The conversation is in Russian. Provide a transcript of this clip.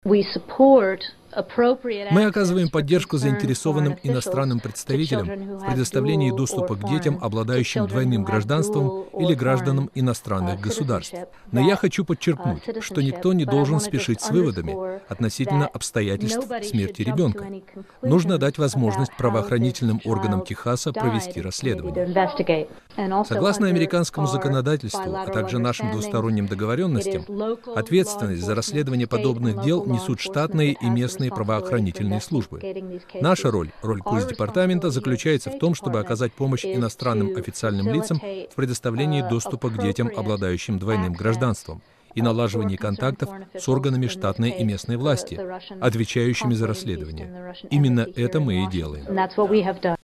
Мы оказываем поддержку заинтересованным иностранным представителям в предоставлении доступа к детям, обладающим двойным гражданством или гражданам иностранных государств. Но я хочу подчеркнуть, что никто не должен спешить с выводами относительно обстоятельств смерти ребенка. Нужно дать возможность правоохранительным органам Техаса провести расследование. Согласно американскому законодательству, а также нашим двусторонним договоренностям, ответственность за расследование подобных дел несут штатные и местные правоохранительные службы. Наша роль Госдепартамента заключается в том, чтобы оказать помощь иностранным официальным лицам в предоставлении доступа к детям, обладающим двойным гражданством, и налаживании контактов с органами штатной и местной власти, отвечающими за расследование. Именно это мы и делаем.